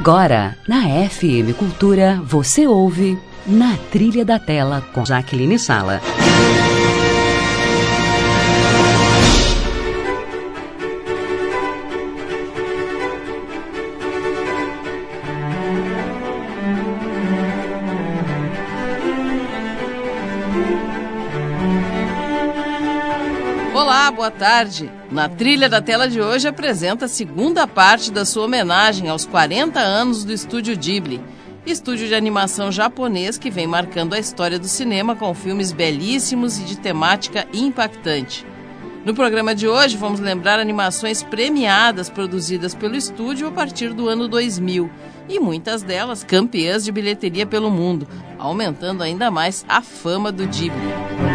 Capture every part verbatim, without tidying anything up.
Agora, na F M Cultura, você ouve Na Trilha da Tela com Jaqueline Sala. Olá, boa tarde. Na Trilha da Tela de hoje apresenta a segunda parte da sua homenagem aos quarenta anos do Estúdio Ghibli, estúdio de animação japonês que vem marcando a história do cinema com filmes belíssimos e de temática impactante. No programa de hoje vamos lembrar animações premiadas produzidas pelo estúdio a partir do ano dois mil, e muitas delas campeãs de bilheteria pelo mundo, aumentando ainda mais a fama do Ghibli.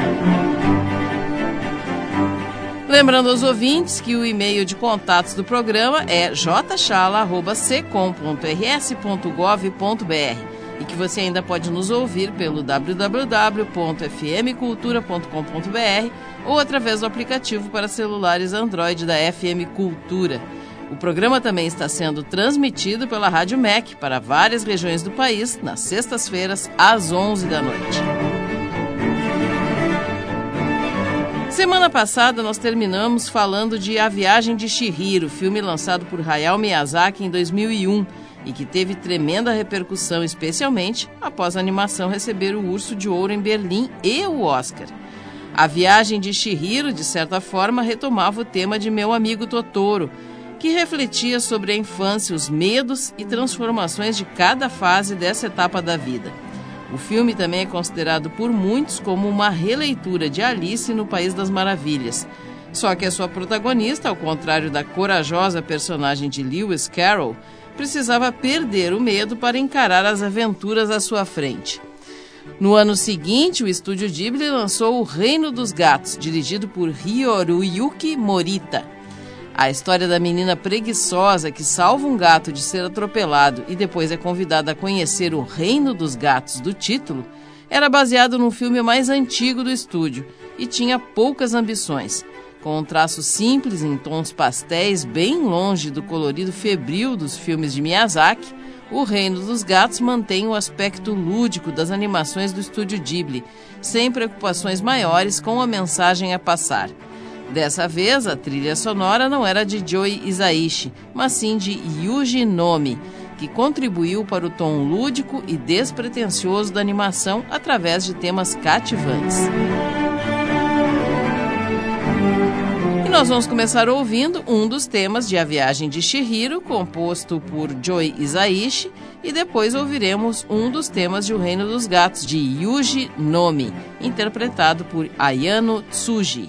Lembrando aos ouvintes que o e-mail de contatos do programa é j chala arroba c com ponto r s ponto gov ponto b r e que você ainda pode nos ouvir pelo w w w ponto f m cultura ponto com ponto b r ou através do aplicativo para celulares Android da F M Cultura. O programa também está sendo transmitido pela Rádio M E C para várias regiões do país nas sextas-feiras às onze da noite. Semana passada nós terminamos falando de A Viagem de Chihiro, filme lançado por Hayao Miyazaki em dois mil e um e que teve tremenda repercussão, especialmente após a animação receber o Urso de Ouro em Berlim e o Oscar. A Viagem de Chihiro, de certa forma, retomava o tema de Meu Amigo Totoro, que refletia sobre a infância, os medos e transformações de cada fase dessa etapa da vida. O filme também é considerado por muitos como uma releitura de Alice no País das Maravilhas. Só que a sua protagonista, ao contrário da corajosa personagem de Lewis Carroll, precisava perder o medo para encarar as aventuras à sua frente. No ano seguinte, o estúdio Ghibli lançou O Reino dos Gatos, dirigido por Hiroyuki Morita. A história da menina preguiçosa que salva um gato de ser atropelado e depois é convidada a conhecer o Reino dos Gatos do título era baseado num filme mais antigo do estúdio e tinha poucas ambições. Com um traço simples em tons pastéis bem longe do colorido febril dos filmes de Miyazaki, O Reino dos Gatos mantém o aspecto lúdico das animações do estúdio Ghibli, sem preocupações maiores com a mensagem a passar. Dessa vez, a trilha sonora não era de Joe Hisaishi, mas sim de Yuji Nomi, que contribuiu para o tom lúdico e despretensioso da animação através de temas cativantes. E nós vamos começar ouvindo um dos temas de A Viagem de Chihiro, composto por Joe Hisaishi, e depois ouviremos um dos temas de O Reino dos Gatos, de Yuji Nomi, interpretado por Ayano Tsuji.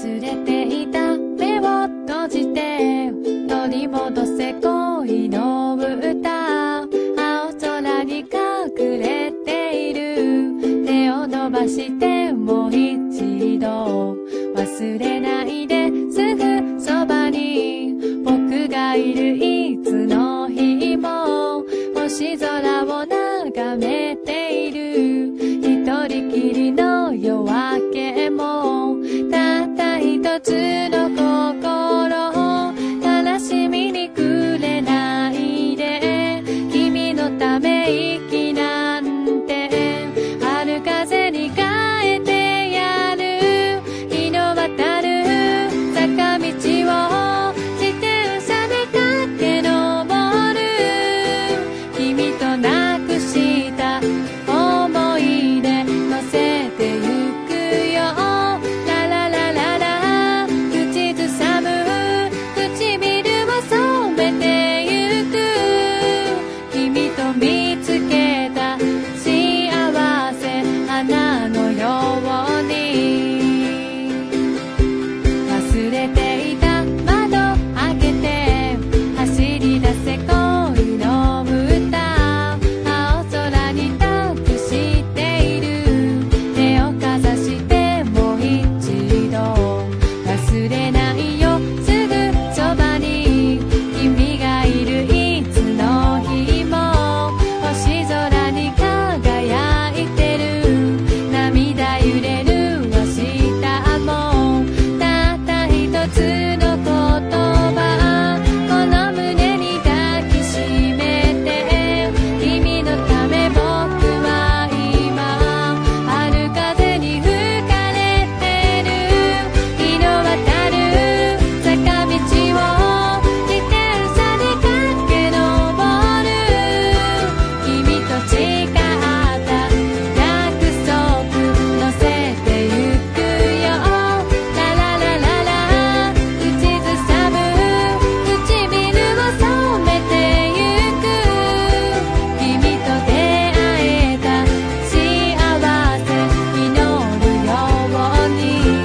忘れていた目を閉じて取り戻せ恋の歌青空に隠れている手を伸ばしてもう一度忘れないですぐそばに僕がいるいつの日も星空を眺めている一人きりの夜明けもたった一つの心悲しみにくれないで君のため息なんて春風に変えてやる日の渡る坂道を自転車で駆け上る君となくした思い出乗せてゆくよラララララ口ずさむ唇を染めてゆく君と見つけた幸せ花のように忘れていた窓開けて走り出せ恋の歌青空に託している手をかざしてもう一度忘れないよすぐそばに君がいるいつの日も星空に輝いてる涙揺れる明日もたった一つの言葉この胸に抱きしめて君のため僕は今春風に吹かれてる日の渡る坂道を自転車で駆け上る君と誓った約束乗せてゆくよラララララ口ずさむ唇を染めてゆく君と出会えた幸せ祈るように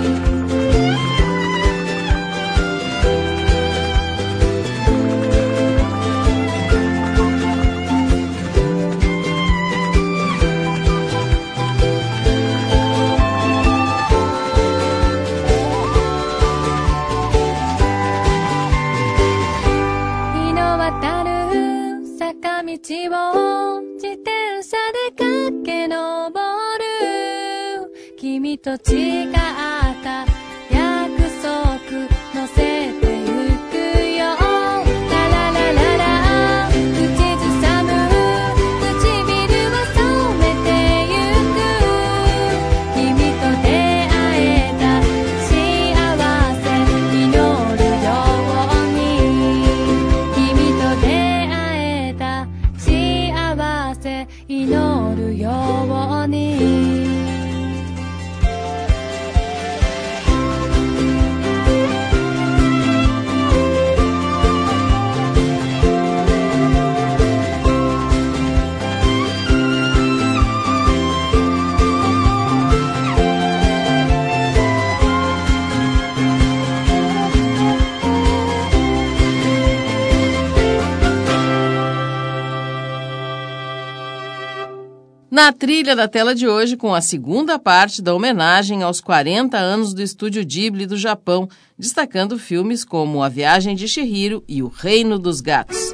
日の渡る坂道を自転車で駆け上る君と誓った約束乗せてゆくよラララララ口ずさむ唇を染めてゆく君と出会えた幸せ祈るように君と出会えた幸せ祈るように Na trilha da tela de hoje, com a segunda parte da homenagem aos quarenta anos do Estúdio Ghibli do Japão, destacando filmes como A Viagem de Chihiro e O Reino dos Gatos.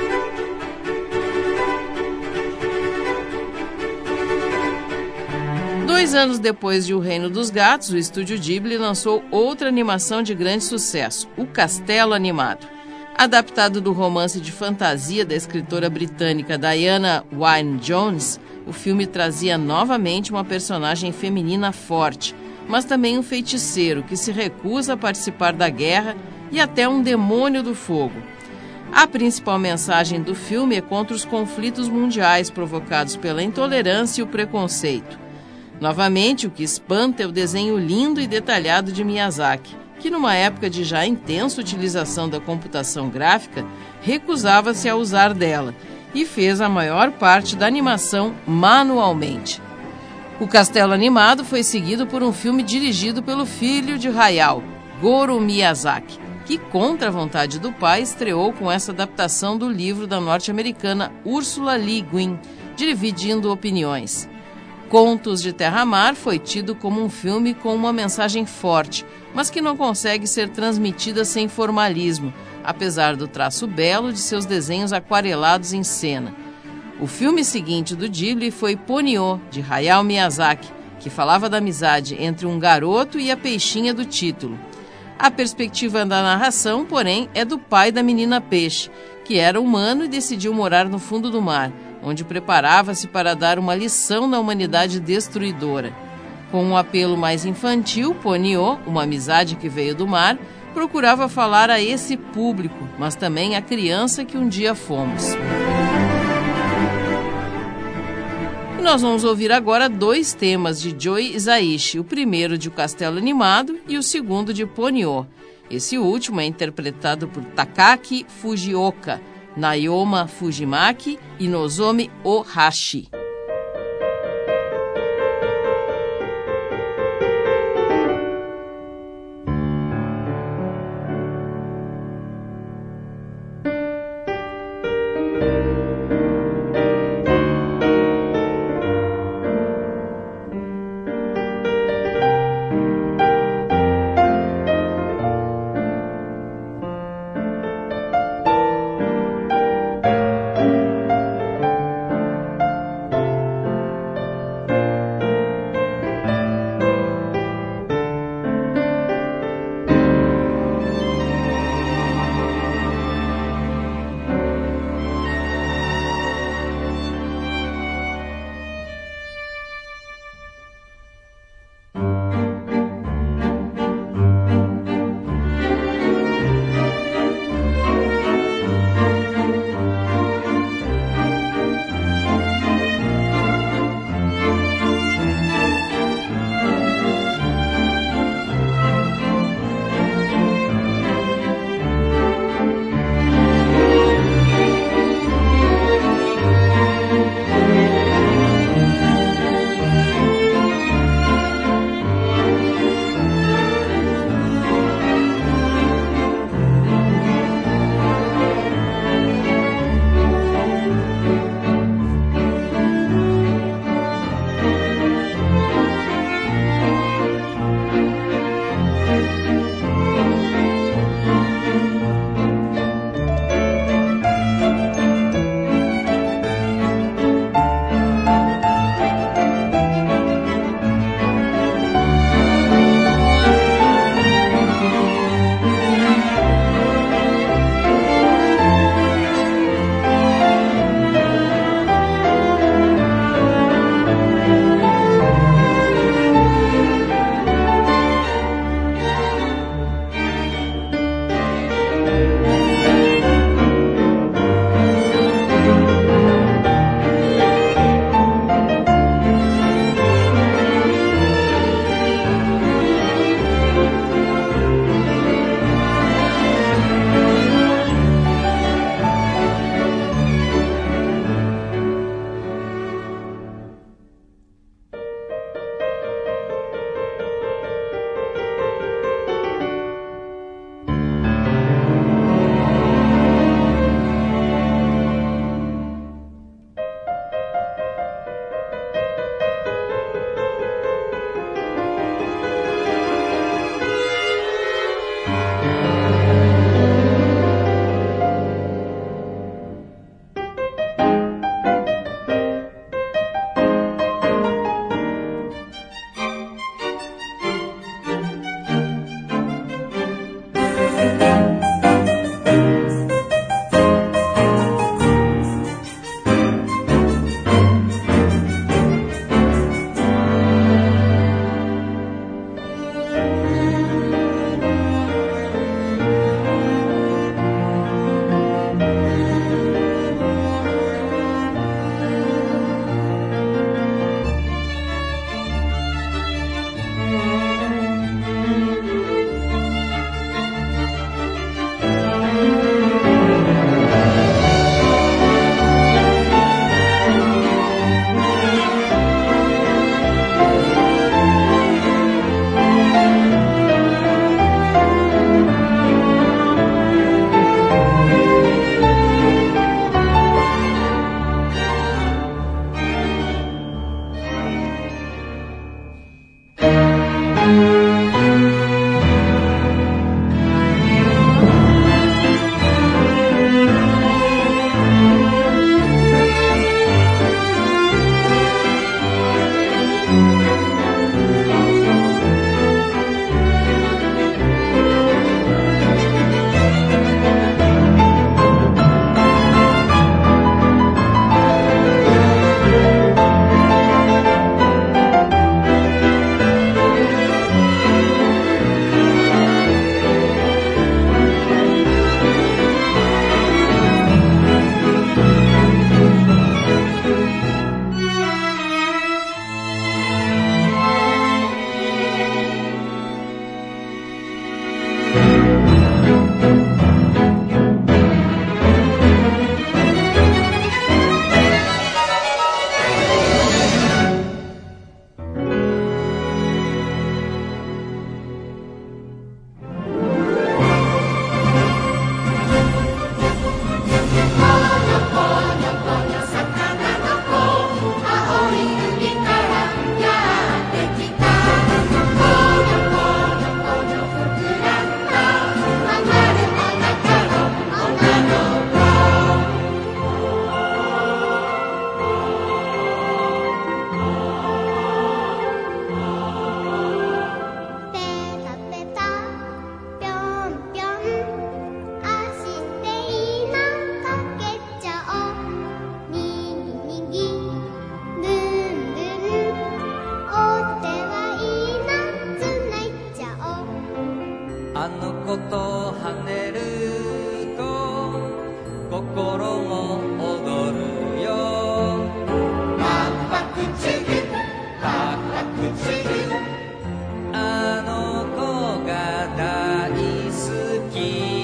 Dois anos depois de O Reino dos Gatos, o Estúdio Ghibli lançou outra animação de grande sucesso, O Castelo Animado. Adaptado do romance de fantasia da escritora britânica Diana Wynne Jones, o filme trazia novamente uma personagem feminina forte, mas também um feiticeiro que se recusa a participar da guerra e até um demônio do fogo. A principal mensagem do filme é contra os conflitos mundiais provocados pela intolerância e o preconceito. Novamente, o que espanta é o desenho lindo e detalhado de Miyazaki, que numa época de já intensa utilização da computação gráfica, recusava-se a usar dela e fez a maior parte da animação manualmente. O Castelo Animado foi seguido por um filme dirigido pelo filho de Hayao, Goro Miyazaki, que, contra a vontade do pai, estreou com essa adaptação do livro da norte-americana Ursula Le Guin, dividindo opiniões. Contos de Terra-Mar foi tido como um filme com uma mensagem forte, mas que não consegue ser transmitida sem formalismo, apesar do traço belo de seus desenhos aquarelados em cena. O filme seguinte do Ghibli foi Ponyo, de Hayao Miyazaki, que falava da amizade entre um garoto e a peixinha do título. A perspectiva da narração, porém, é do pai da menina peixe, que era humano e decidiu morar no fundo do mar, onde preparava-se para dar uma lição na humanidade destruidora. Com um apelo mais infantil, Ponyo, uma amizade que veio do mar, procurava falar a esse público, mas também à criança que um dia fomos. Nós vamos ouvir agora dois temas de Joe Hisaishi, o primeiro de O Castelo Animado e o segundo de Ponyo. Esse último é interpretado por Takaaki Fujioka, Nayoma Fujimaki e Nozomi Ohashi. あの子と跳ねると心も踊るよパクパクチュルパクパクチュルあの子が大好き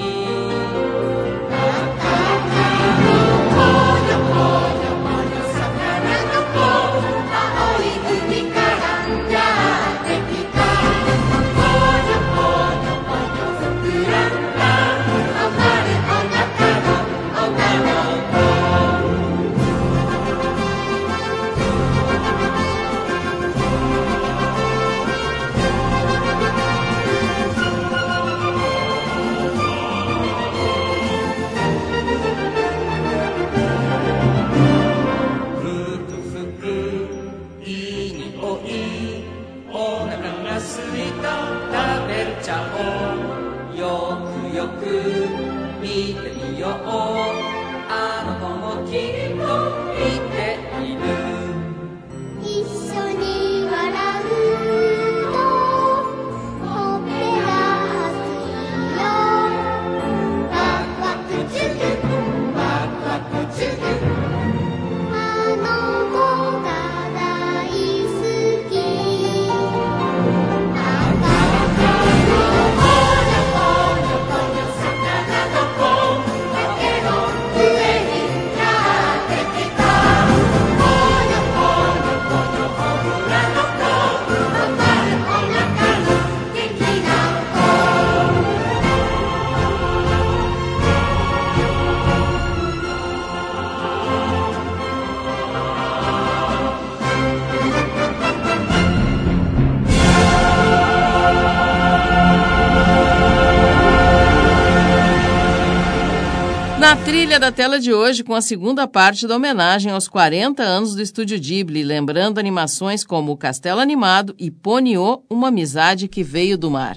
Na trilha da tela de hoje, com a segunda parte da homenagem aos quarenta anos do Estúdio Ghibli, lembrando animações como O Castelo Animado e Ponyo, Uma Amizade que Veio do Mar.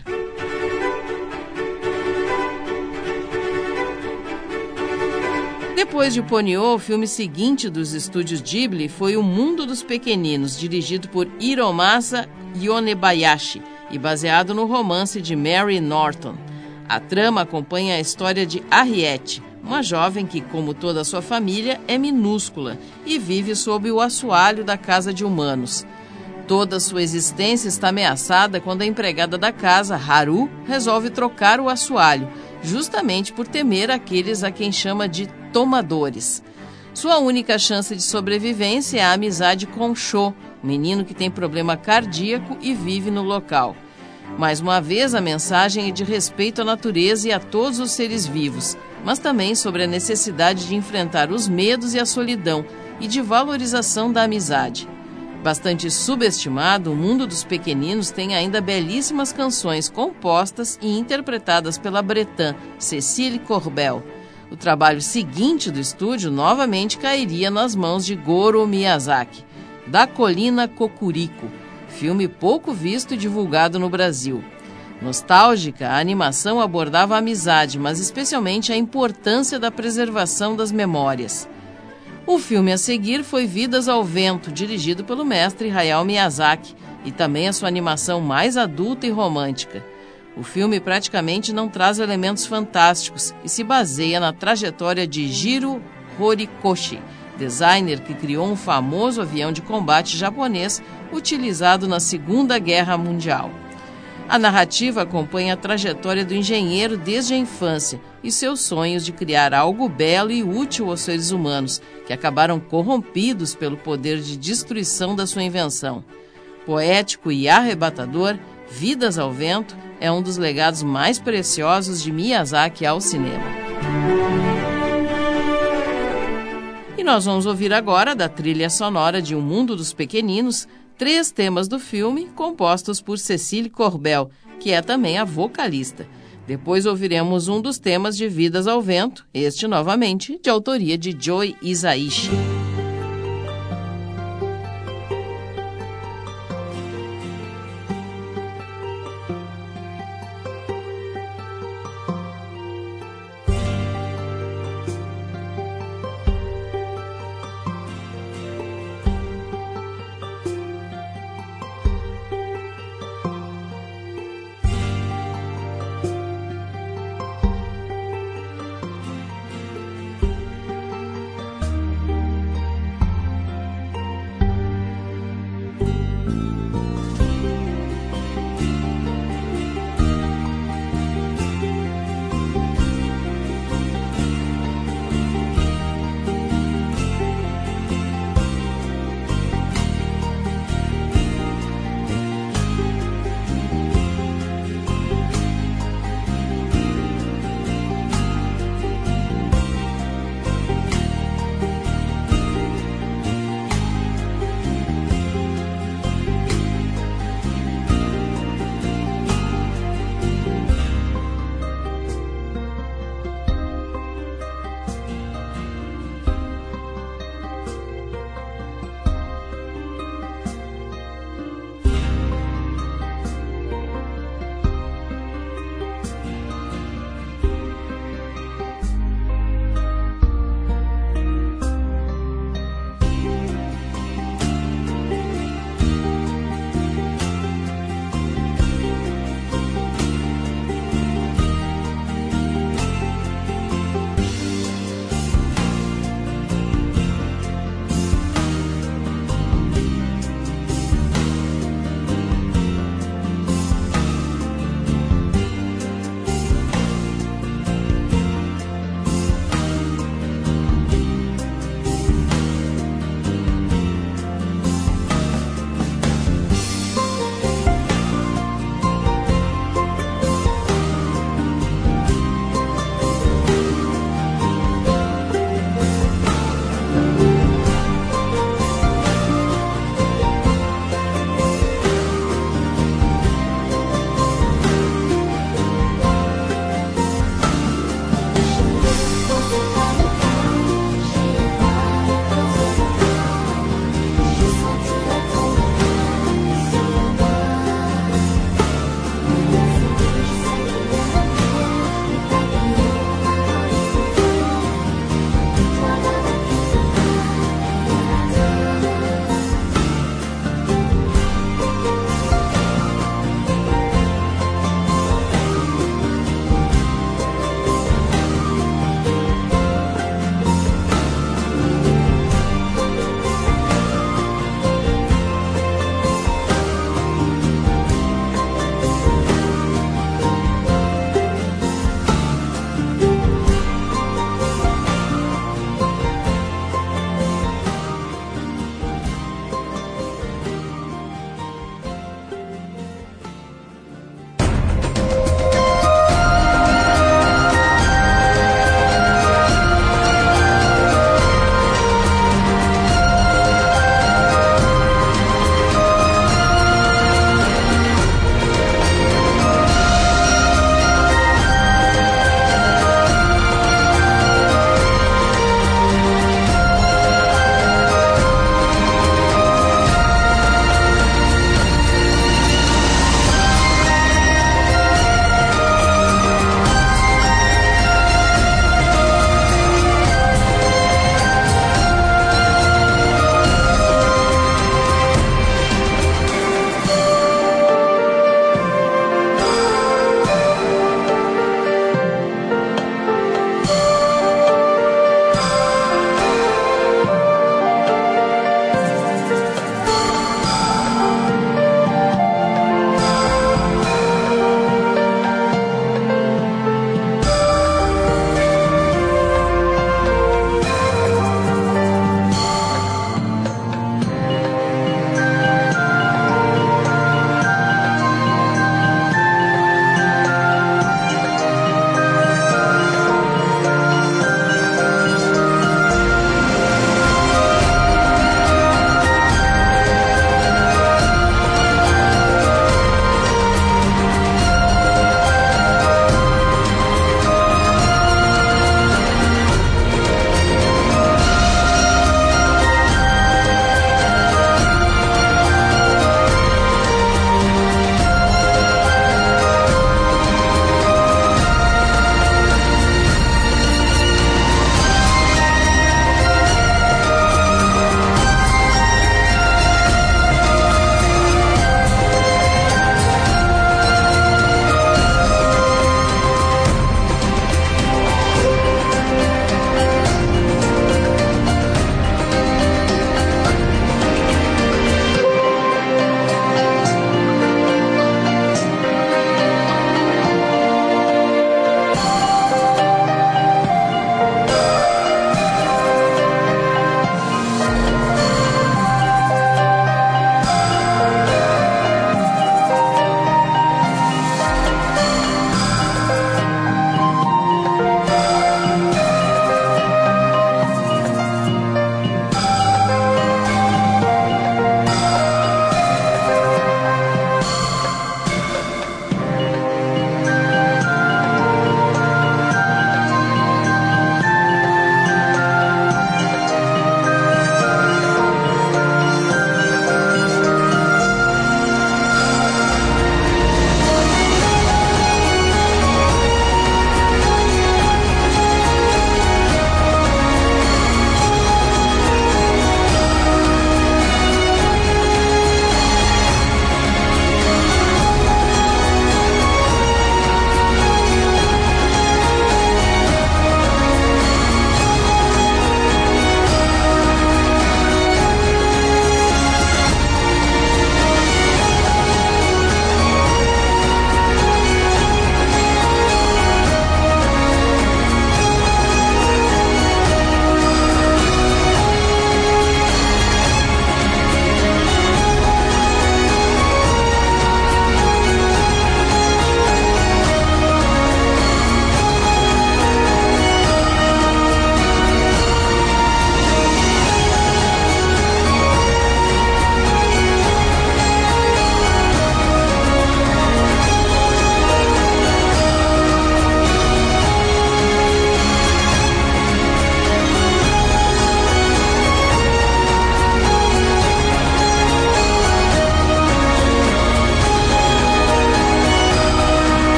Depois de Ponyo, o filme seguinte dos Estúdios Ghibli foi O Mundo dos Pequeninos, dirigido por Hiromasa Yonebayashi e baseado no romance de Mary Norton. A trama acompanha a história de Harriet, uma jovem que, como toda a sua família, é minúscula e vive sob o assoalho da casa de humanos. Toda sua existência está ameaçada quando a empregada da casa, Haru, resolve trocar o assoalho, justamente por temer aqueles a quem chama de tomadores. Sua única chance de sobrevivência é a amizade com Sho, um menino que tem problema cardíaco e vive no local. Mais uma vez, a mensagem é de respeito à natureza e a todos os seres vivos, mas também sobre a necessidade de enfrentar os medos e a solidão e de valorização da amizade. Bastante subestimado, O Mundo dos Pequeninos tem ainda belíssimas canções compostas e interpretadas pela bretã Cécile Corbel. O trabalho seguinte do estúdio novamente cairia nas mãos de Goro Miyazaki, Da Colina Cocurico, filme pouco visto e divulgado no Brasil. Nostálgica, a animação abordava a amizade, mas especialmente a importância da preservação das memórias. O filme a seguir foi Vidas ao Vento, dirigido pelo mestre Hayao Miyazaki, e também a sua animação mais adulta e romântica. O filme praticamente não traz elementos fantásticos e se baseia na trajetória de Jiro Horikoshi, designer que criou um famoso avião de combate japonês utilizado na Segunda Guerra Mundial. A narrativa acompanha a trajetória do engenheiro desde a infância e seus sonhos de criar algo belo e útil aos seres humanos, que acabaram corrompidos pelo poder de destruição da sua invenção. Poético e arrebatador, Vidas ao Vento é um dos legados mais preciosos de Miyazaki ao cinema. E nós vamos ouvir agora, da trilha sonora de O Mundo dos Pequeninos, três temas do filme compostos por Cécile Corbel, que é também a vocalista. Depois ouviremos um dos temas de Vidas ao Vento, este novamente de autoria de Joe Hisaishi.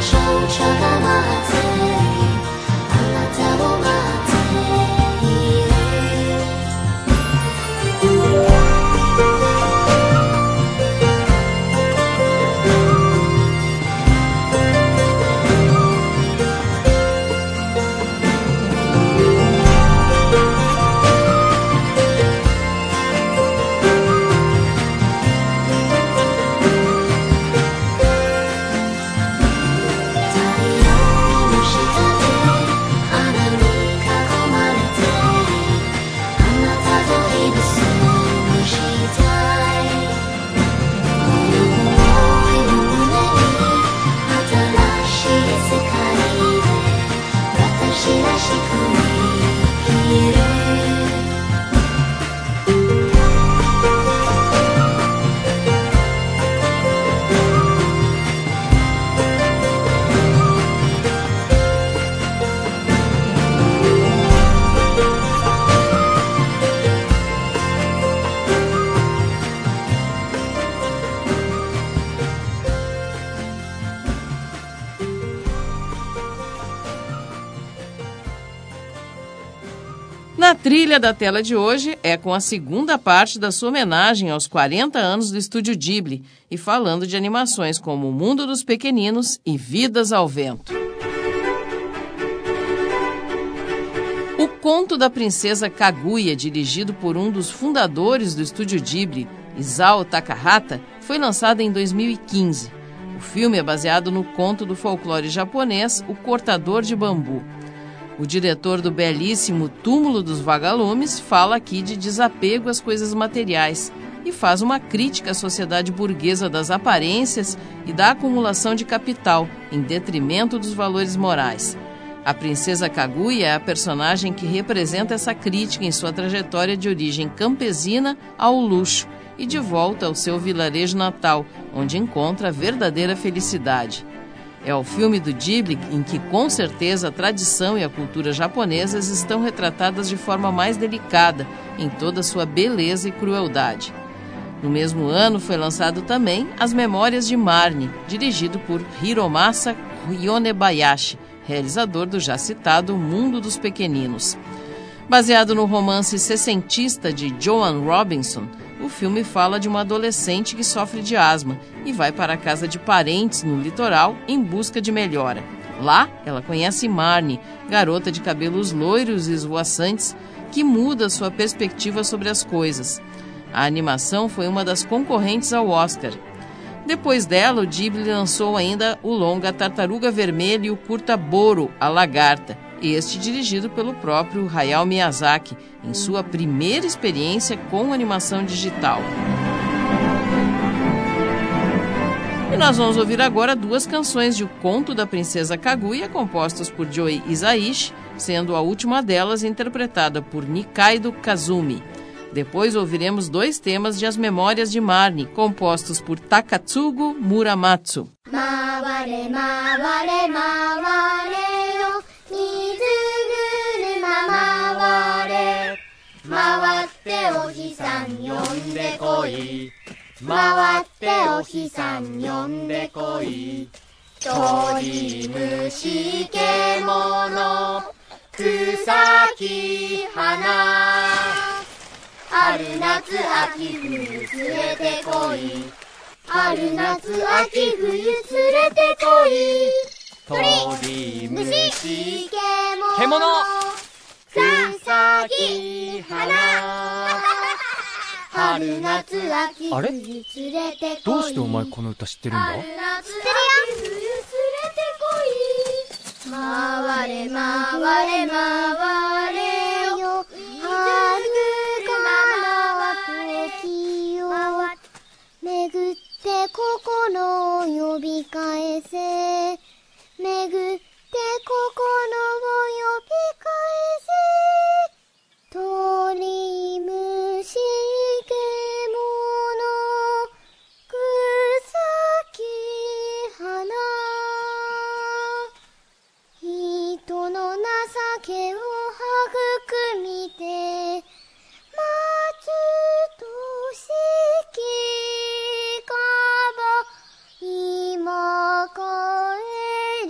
Na trilha da tela de hoje é com a segunda parte da sua homenagem aos quarenta anos do Estúdio Ghibli e falando de animações como O Mundo dos Pequeninos e Vidas ao Vento. O Conto da Princesa Kaguya, dirigido por um dos fundadores do Estúdio Ghibli, Isao Takahata, foi lançado em dois mil e quinze. O filme é baseado no conto do folclore japonês O Cortador de Bambu. O diretor do belíssimo Túmulo dos Vagalumes fala aqui de desapego às coisas materiais e faz uma crítica à sociedade burguesa das aparências e da acumulação de capital, em detrimento dos valores morais. A princesa Kaguya é a personagem que representa essa crítica em sua trajetória de origem campesina ao luxo e de volta ao seu vilarejo natal, onde encontra a verdadeira felicidade. É o filme do Ghibli em que, com certeza, a tradição e a cultura japonesas estão retratadas de forma mais delicada, em toda a sua beleza e crueldade. No mesmo ano, foi lançado também As Memórias de Marnie, dirigido por Hiromasa Yonebayashi, realizador do já citado O Mundo dos Pequeninos. Baseado no romance sessentista de Joan Robinson, o filme fala de uma adolescente que sofre de asma e vai para a casa de parentes no litoral em busca de melhora. Lá, ela conhece Marnie, garota de cabelos loiros e esvoaçantes, que muda sua perspectiva sobre as coisas. A animação foi uma das concorrentes ao Oscar. Depois dela, o Ghibli lançou ainda o longa Tartaruga Vermelha e o curta Boro, a Lagarta, este dirigido pelo próprio Hayao Miyazaki, em sua primeira experiência com animação digital. E nós vamos ouvir agora duas canções de O Conto da Princesa Kaguya, compostas por Joe Hisaishi, sendo a última delas interpretada por Nikaido Kazumi. Depois ouviremos dois temas de As Memórias de Marnie, compostos por Takatsugu Muramatsu. Maware, maware, maware yo, mizuguruma maware. Mawatte ohi-san yonde koi. Mawatte ohi-san yonde koi. Tori, mushi, kemono, kusaki, hana. 春夏秋冬連れてこい春夏秋冬連れてこい鳥虫獣草木花春夏秋冬連れてこいどうしてお前この歌知ってるんだ？ 知ってるよ冬連れてこい回れ回れ回れよ巡って心を呼び返せ巡って心を呼び返せ鳥虫獣草木花人の情けを育みて松としき今帰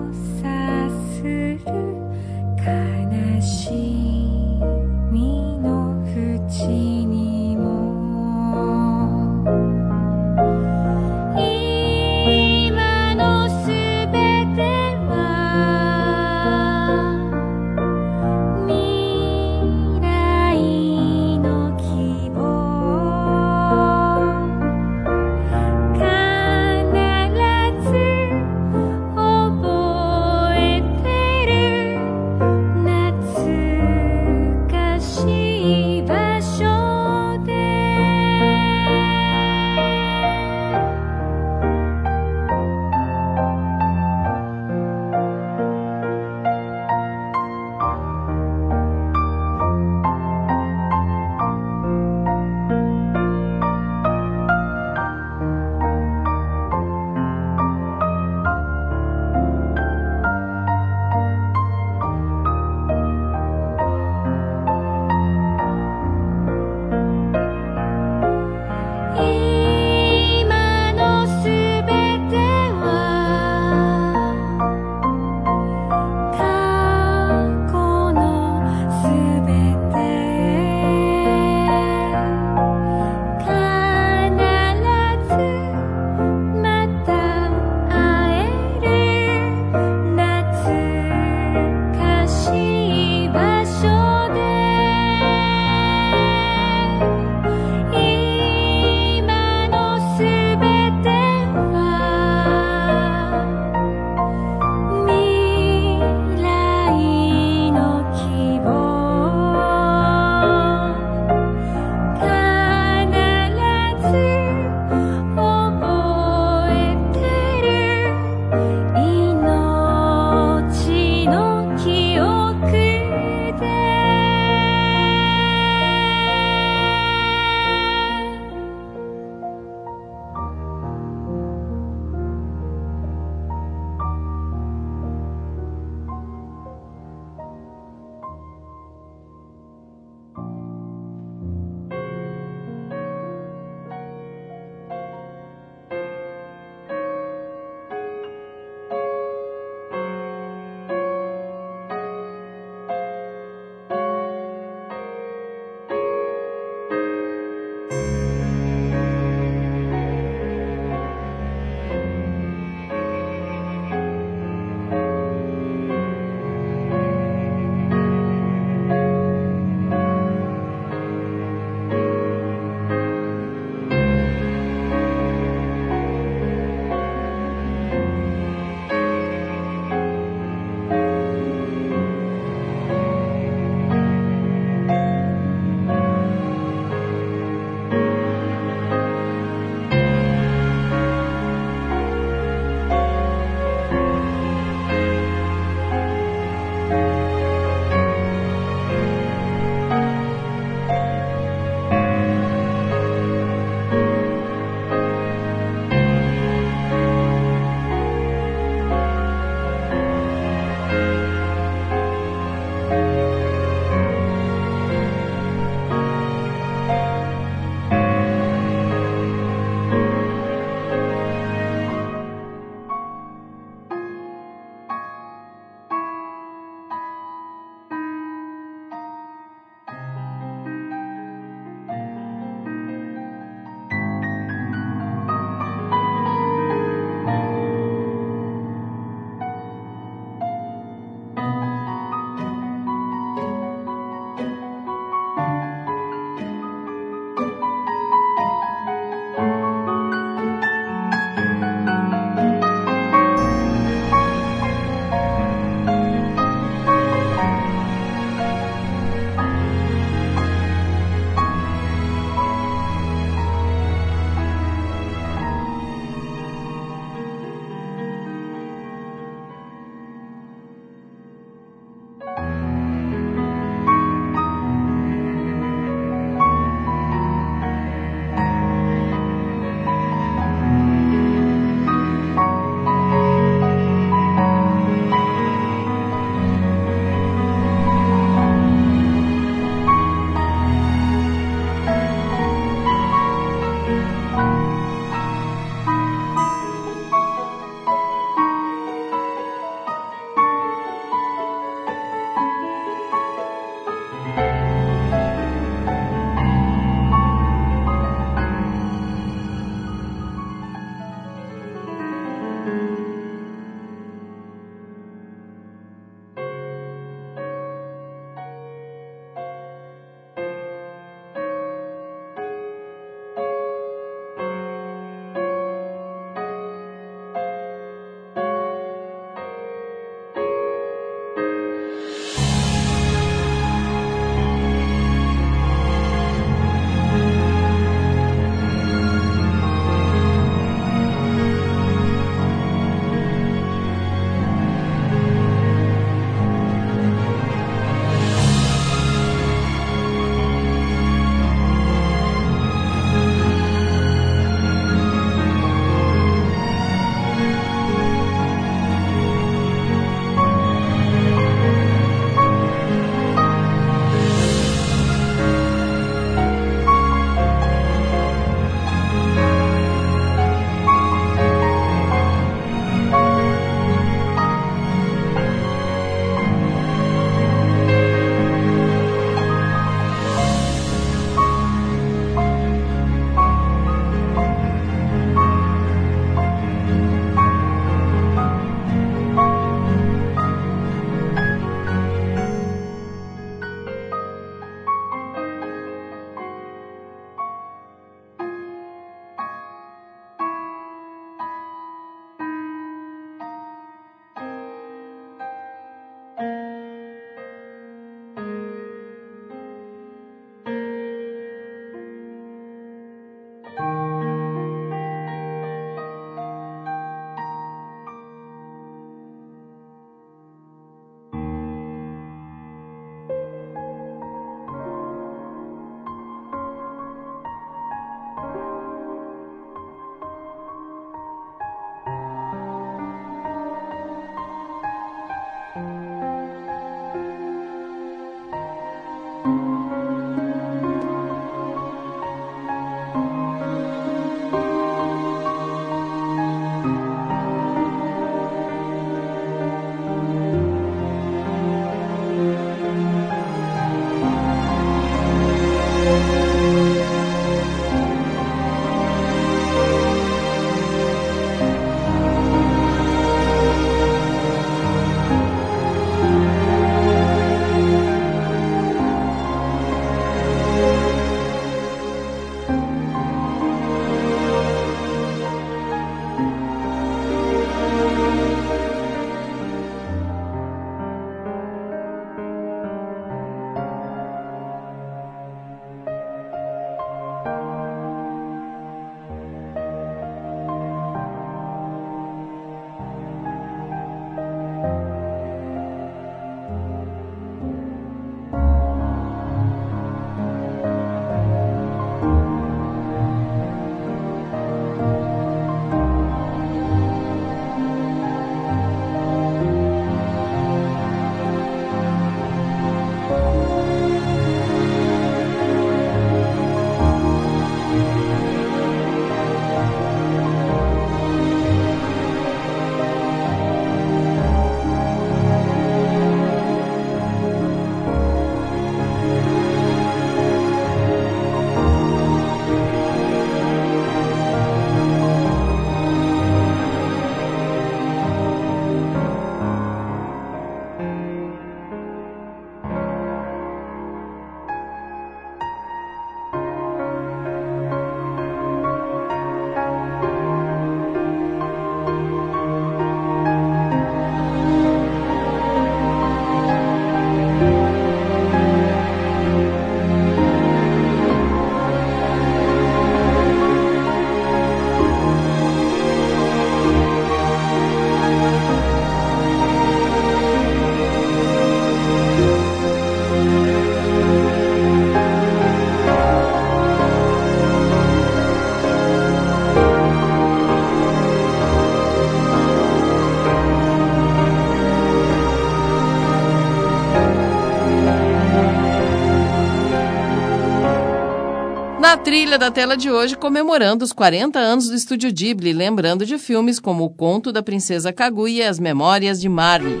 Trilha da Tela de hoje comemorando os quarenta anos do Estúdio Ghibli, lembrando de filmes como O Conto da Princesa Kaguya e As Memórias de Marnie.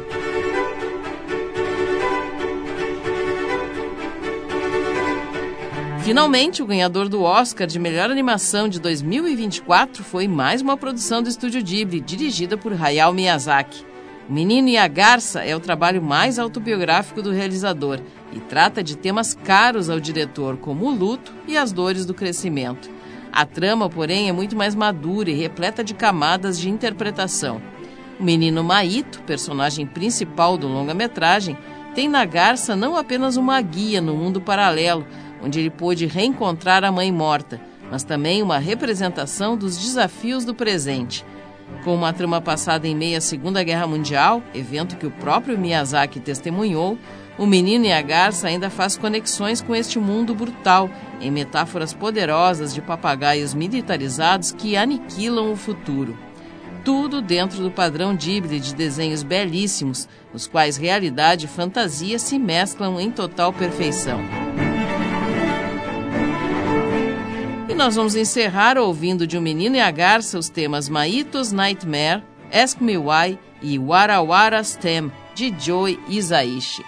Finalmente, o ganhador do Oscar de Melhor Animação de dois mil e vinte e quatro foi mais uma produção do Estúdio Ghibli, dirigida por Hayao Miyazaki. O Menino e a Garça é o trabalho mais autobiográfico do realizador e trata de temas caros ao diretor, como o luto e as dores do crescimento. A trama, porém, é muito mais madura e repleta de camadas de interpretação. O menino Maito, personagem principal do longa-metragem, tem na Garça não apenas uma guia no mundo paralelo, onde ele pôde reencontrar a mãe morta, mas também uma representação dos desafios do presente. Com uma trama passada em meio à Segunda Guerra Mundial, evento que o próprio Miyazaki testemunhou, O Menino e a Garça ainda faz conexões com este mundo brutal, em metáforas poderosas de papagaios militarizados que aniquilam o futuro. Tudo dentro do padrão Ghibli de desenhos belíssimos, nos quais realidade e fantasia se mesclam em total perfeição. E nós vamos encerrar ouvindo de O Menino e a Garça os temas Maito's Nightmare, Ask Me Why e Wara Wara Stem, de Joe Hisaishi.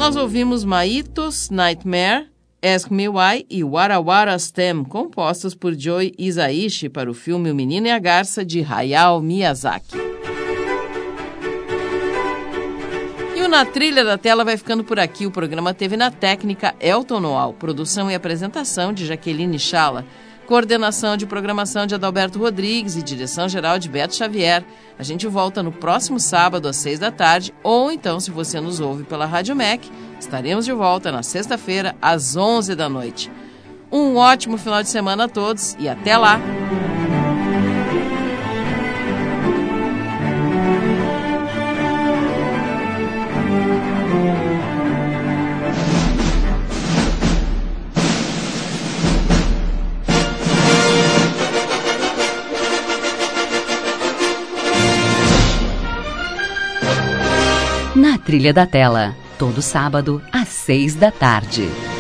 Nós ouvimos Maitos, Nightmare, Ask Me Why e Wara Wara Stem, compostos por Joe Hisaishi para o filme O Menino e a Garça, de Hayao Miyazaki. E o Na Trilha da Tela vai ficando por aqui. O programa teve na técnica Elton Noal, produção e apresentação de Jaqueline Chala, coordenação de programação de Adalberto Rodrigues e direção-geral de Beto Xavier. A gente volta no próximo sábado às seis da tarde, ou então, se você nos ouve pela Rádio M E C, estaremos de volta na sexta-feira às onze da noite. Um ótimo final de semana a todos e até lá! Na Trilha da Tela, todo sábado às seis da tarde.